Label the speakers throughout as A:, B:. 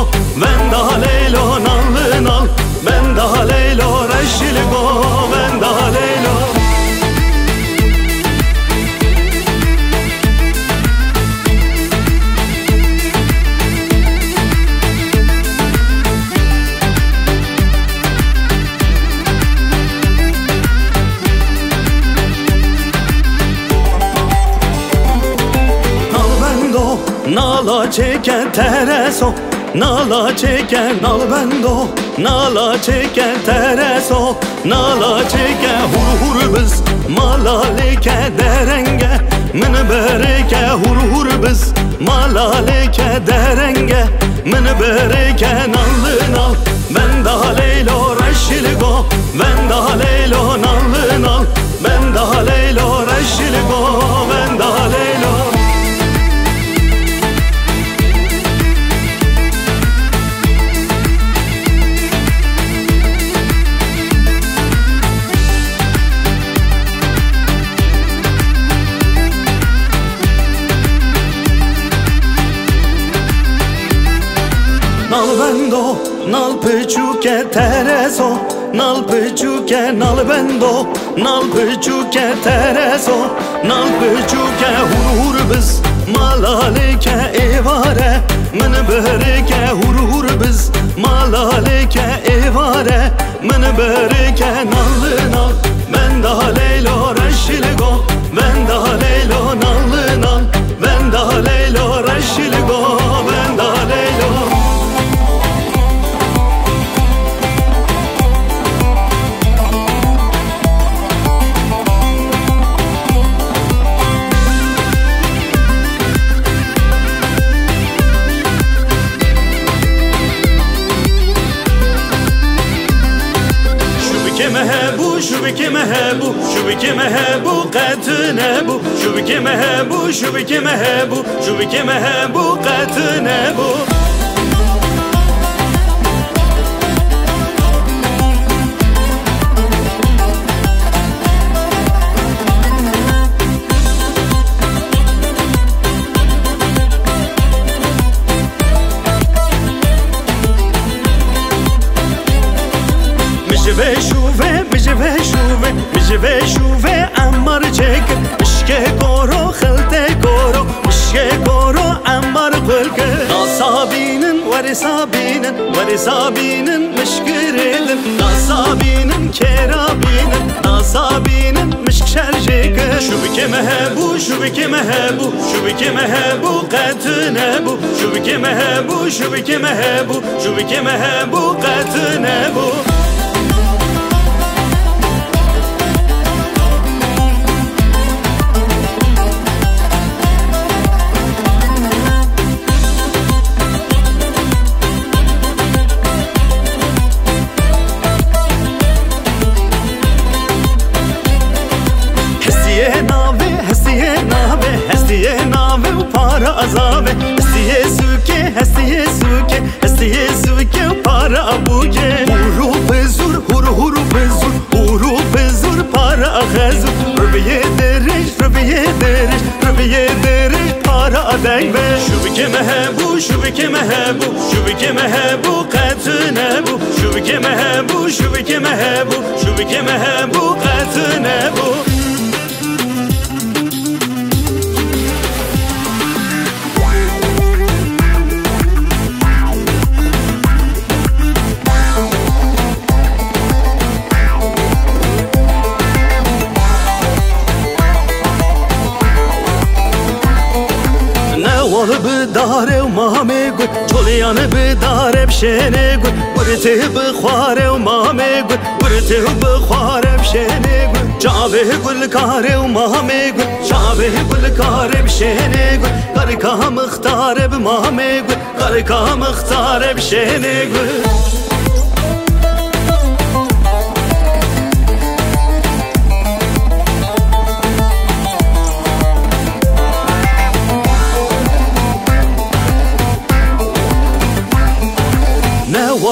A: go ben daha Leylo nallı nal ben daha Leylo reşil go ben daha Leylo Nala çeken tereso Nala çeken nal bendo Nala çeken tereso Nala çeken hur hur biz Malaleke derenge Min bereke hur hur biz Malaleke derenge Min bereke nallı nal Ben daha Leylo reşil go Ben daha Leylo nallı nal Ben daha Leylo reşil go Ben daha Leylo Nal bendo, nal pıçuke tereso Nal pıçuke, nal bendo Nal pıçuke tereso Nal pıçuke hur hur biz Malaleke evare Min bereke hur hur biz Malaleke evare Min bereke nallı nal Ben daha Leylo reşil go Ben daha Leylo nallı nal Ben daha Leylo reşil go Ben daha Leylo شبكي مهبو شبكي مهبو قتنبو شبكي مهبو شبكي مهبو شبكي مهبو قتنبو مجوه شوفه عمار چک مشکه کورو خلطه کورو مشکه کورو عمار قلکه ناسابینن ورسابینن مشکریدن ناسابینن کرابینن ناسابینن مشک شرجکه شبکه مهبو شبکه مهبو شبکه مهبو قتنبو شبکه مهبو شبکه مهبو شبکه مهبو قتنبو Azave hestiye suke hestiye suke para abuke huru bezur para agazur rubiye deriş para adengbe şubike mehebu şubike mehebu şubike mehebu qatnebu şubike mehebu şubike mehebu şubike mehebu qatnebu بداره و مامه گل چولیانه بداره بشنه گل ورته بخواره و مامه گل ورته بخواره بشنه گل جابه گل کاره و مامه گل جابه گل کاره بشنه گل قرکا مختاره به مامه گل قرکا مختاره بشنه گل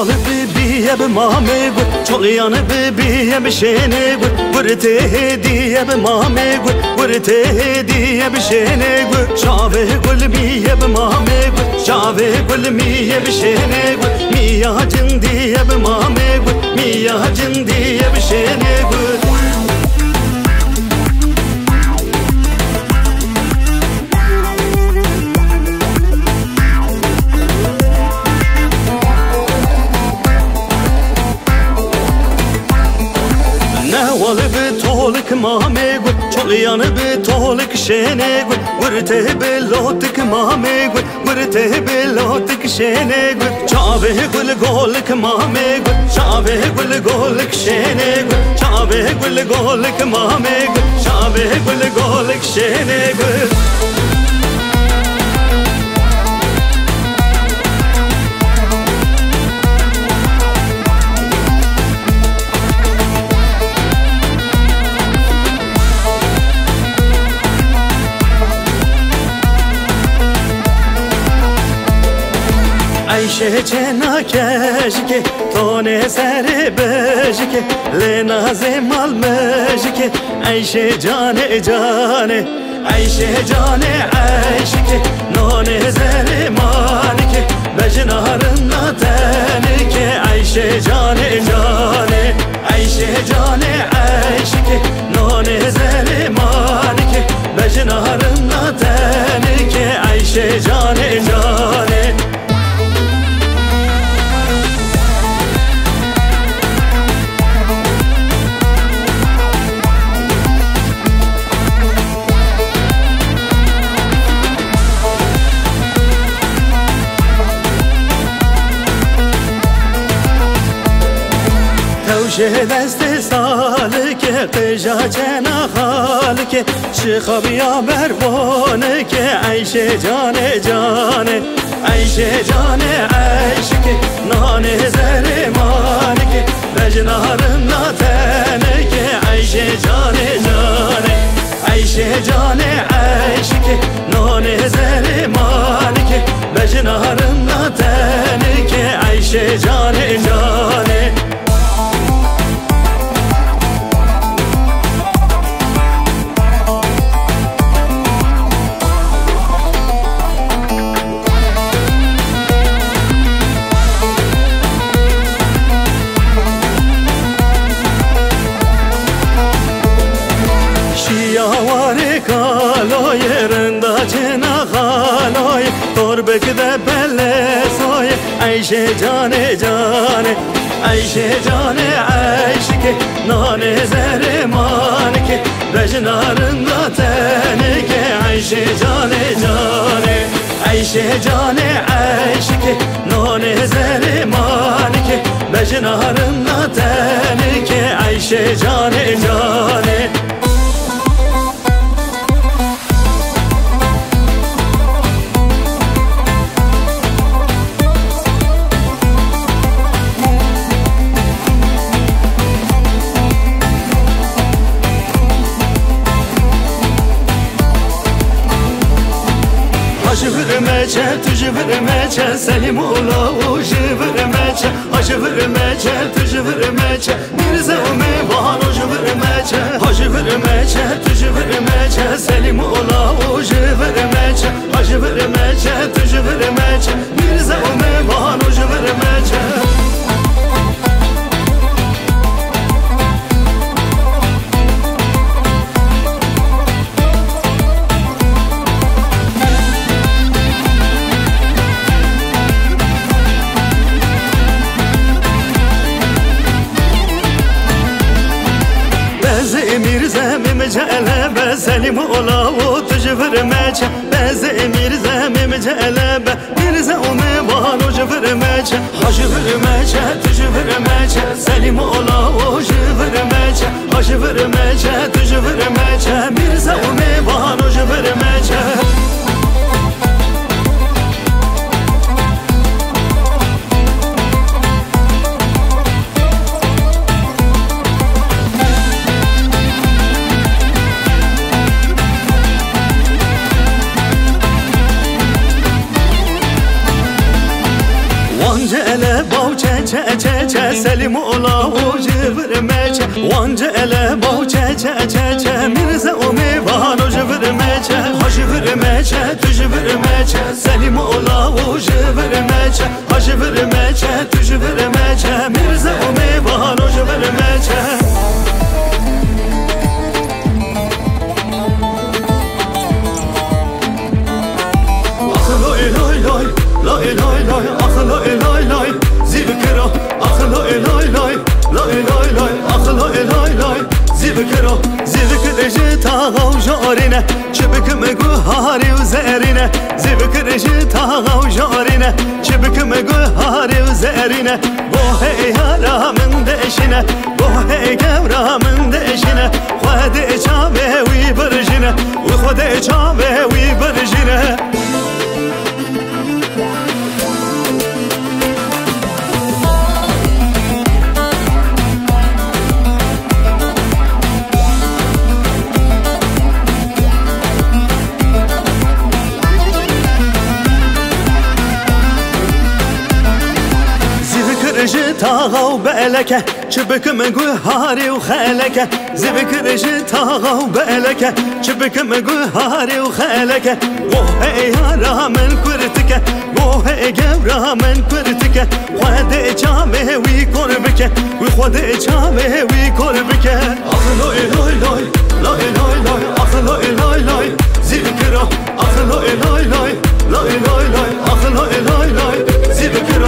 A: نوال ببیه به مامه گود چولیان ببیه به شینه گود ورته هدیه به مامه گود ورته هدیه به شینه گود شاوه گل میه به مامه گود شاوه گل میه به شینه گود میا جندیه به مامه گود میا جندیه به شینه گود نوال بتولك مامي قد چوليان بتولك شيني قد ورته بلوتك مامي قد ورته بلوتك شيني قد شابه قل قولك مامي قد شابه قل قولك شيني قد شابه قل قولك مامي قد شابه قل قولك شيني قد عیشه چنا کشکه تونه سر بشکه لناز مال مشکه عیشه جانه جانه عیشه جانه عیشکه نونه زر مالکه بجنارن نتنکه عیشه جانه جانه عیشه جانه عیشکه نونه زر مالکه بجنارن نتنکه عیشه جانه جانه توشه دست سالکه قجا چنا خالکه شخاب یا بربانه که عیشه جانه جانه عیشه جانه عیشکه نانه زر مانکه بجنارن ناتنه که عیشه جانه جانه عیشه جانه عیشکه نانه زر مانکه بجنارن ناتنه که عیشه جانه جانه کالای رندا چنا خالای قربک ده بله سای عیشه جانه جانه عیشه جانه عیشکه نانه زر مانکه بجنارن داتنه که عیشه جانه جانه عیشه جانه عیشکه نانه زر مانکه بجنارن داتنه که عیشه جانه جانه جبرمچه تو جبرمچه سلیم اولا و جبرمچه جبرمچه تو جبرمچه میرزه و میوان و جبرمچه جبرمچه تو جبرمچه سلیم اولا و جبرمچه جبرمچه تو جبرمچه میرزه و میوان و جبرمچه مجلبه سلیم اولا و تجبرمچه بز امیر زمیم مجلبه میرزه اوموان و جبرمچه جبرمچه تجبرمچه سلیم اولا و جبرمچه جبرمچه تجبرمچه میرزه اوموان و جبرمچه چه چه سلیم اولا و جبر مچه وانجا اله باو چه چه چه چه میرزه و میوان و جبر مچه ها جبر مچه تو جبر مچه سلیم اولا و جبر مچه ها جبر مچه تو جبر مچه میرزه و میوان و جبر مچه لای لای لای آخ لای لای لای زیب کرا آخ لای لای لای لای لای لای آخ لای لای لای زیب کرا زیب کرج تاغا و جارینه چه بکم گوهاری و زرینه زیب کرج تاغا و جارینه چه بکم گوهاری و زرینه گوه یارا من دشینه گوه گورا من دشینه خود چاوه وی برجینه و خود چاوه وی برجینه تاغا و بألكه شبكم هاري وخالكه زبكر تاغا و بألكه شبكم هاري وخالكه وه يارا من كرتك وه جورا من كرتك خد جامه وي قربك وخد جامه وي قربك اخ لوي لوي لوي لوي لوي لوي اخ لوي لوي لوي زبكر اخ لوي لوي لوي لوي لوي لوي اخ لوي لوي لوي زبكر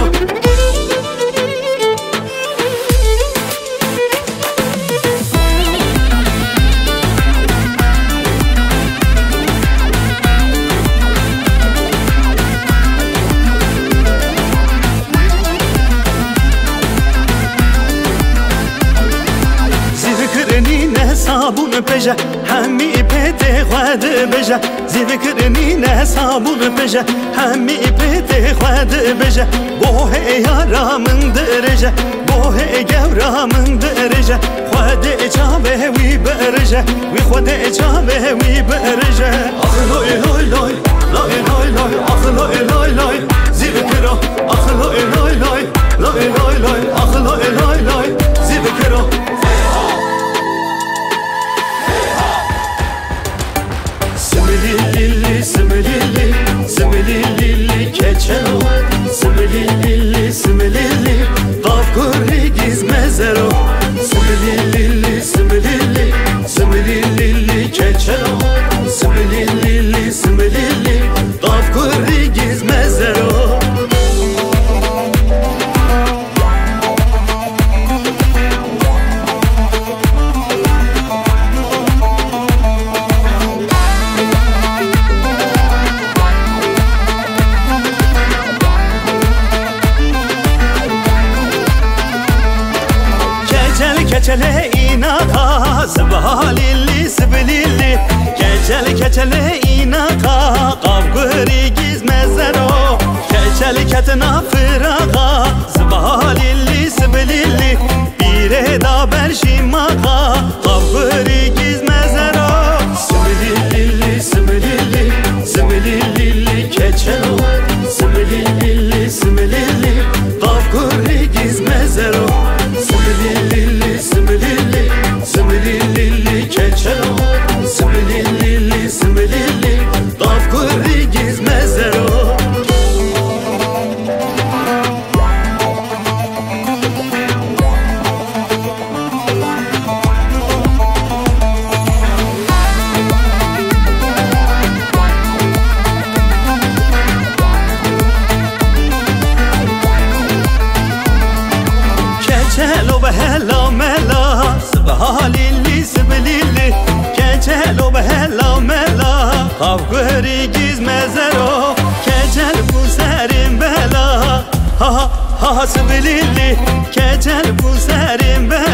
A: صابون بجه همي بيتي خود بجه زي فكرني نه صابون بجه همي بيتي خود بجه بوه يارا من درجه بوه جورا من درجه خود چاوه وي برجه وي خود چاوه وي برجه اخ لوي لوي لوي لوي لوي لوي اخ لوي لوي لوي زي فكره اخ لوي لوي لوي لوي لوي لوي اخ لوي لوي لوي زي فكره سمليلي سمليلي سمليلي كچلو سمليلي سمليلي طاف كوري جيز مزرو سمليلي سمليلي سمليلي كچلو سمليلي سمليلي طاف كوري جيز مزرو كچله ایناقا سبحاليلي سبليلي كچله ایناقا قاب گوری گیز مزرو كچل کتنا فراغا سبحاليلي سبليلي بیره دا برشی ماقا قاب گوری گیز مزرو سبليلي سبليلي سبليلي كچلو سبليلي سبليلي قاب گوری گیز مزرو سمليلي سمليلي سمليلي كچلو سمليلي سمليلي طاف كوري جيز مزرو كچلو بهلا ملا سبحاليلي سبليلي كچلو بهلا ملا قاف گوری گیز مزرو كچل بوسرين بلا ها ها سبليلي كچل بوسرين بلا